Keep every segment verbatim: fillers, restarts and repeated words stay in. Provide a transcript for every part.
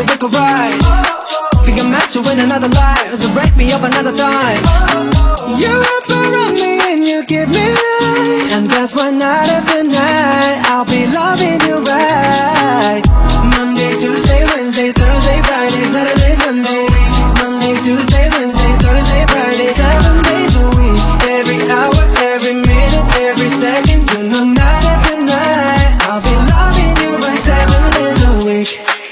weather we could ride. Think I'm meant to win another life, so break me up another time. You're up around me and you give me life, and that's why night after night I'll be loving you right. Monday, Tuesday, Wednesday, Thursday, Friday, Saturday, Sunday. Monday, Tuesday, Wednesday, Thursday, Friday, seven days a week. Every hour, every minute, every second, you know night after night I'll be loving you right seven days a week.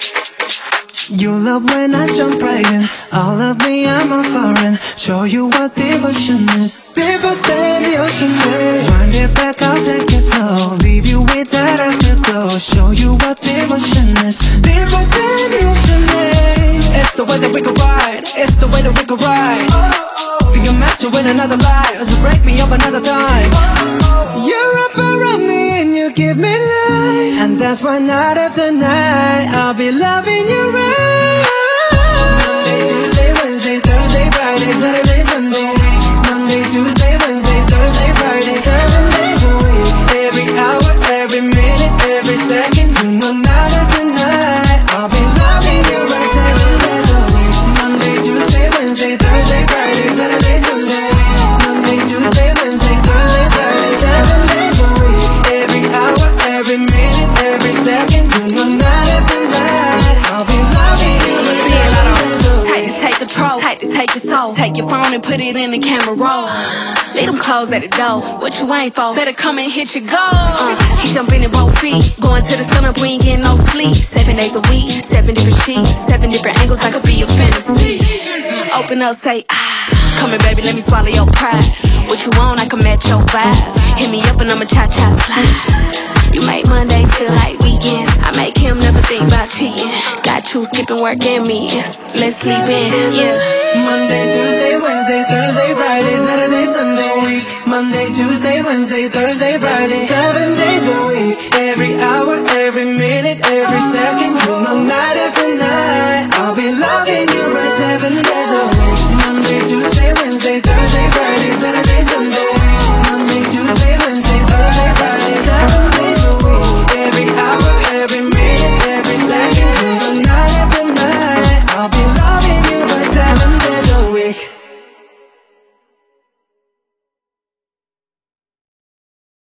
You love when I jump right in, all of me I'm a foreign. Show you what devotion is, deeper than the ocean is. Wind it back, I'll take it slow, leave you with that afterglow. Show you what devotion is, deeper than the ocean is. It's the way that we could ride, it's the way that we could ride. Think I'm meant to win another life, so break me up another time. You're up around me and you give me life, and that's why night after night I'll be loving you right. Monday, Tuesday, Wednesday, Thursday, Friday, Saturday, Sunday. Monday, Tuesday, Wednesday, Thursday, Friday, seven days a week. Every hour, every minute, every second, you know night after night I'll be loving you right seven days a week. Monday, Tuesday, Wednesday, Thursday, Friday, Saturday, Sunday. Monday, Tuesday, Wednesday, Thursday, Friday, seven days a week. Every hour, every minute, every second, you know night after night I'll be loving you right seven days a week. Tight to take control, tight to take your soul. Take your phone and put it in the camera roll. Leave them clothes at the door. What you ain't for? Better come and hit your goal. Uh, he jumping in both feet, going to the sun up, we ain't getting no sleep. Seven days a week, seven different sheets, seven different angles, I could be your fantasy. Open up, say ah. Come here, baby, let me swallow your pride. What you want, I can match your vibe. Hit me up and I'ma cha-cha slide. You make Mondays feel like weekends. I make him never think about cheating. Got you skipping work and meetings. Let's sleep in, yeah. Monday, Tuesday, Wednesday, Thursday, Friday, Saturday, Sunday. Monday, Tuesday, Wednesday, Thursday, Friday, seven days a week. Every hour, every minute, every second, you know night after night I'll be loving you right seven days a week. Monday, Tuesday, Wednesday, Thursday,